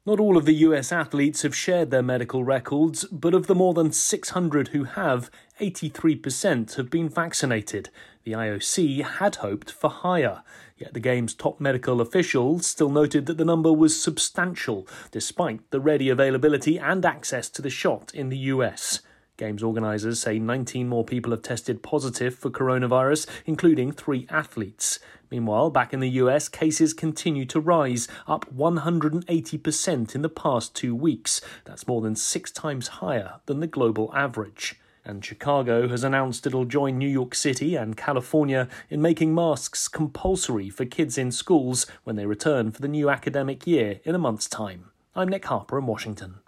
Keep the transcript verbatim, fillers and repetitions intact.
Not all of the U S athletes have shared their medical records, but of the more than six hundred who have, eighty-three percent have been vaccinated. The I O C had hoped for higher, yet the Games' top medical official still noted that the number was substantial, despite the ready availability and access to the shot in the U S. Games organisers say nineteen more people have tested positive for coronavirus, including three athletes. Meanwhile, back in the U S, cases continue to rise, up one hundred eighty percent in the past two weeks. That's more than six times higher than the global average. And Chicago has announced it'll join New York City and California in making masks compulsory for kids in schools when they return for the new academic year in a month's time. I'm Nick Harper in Washington.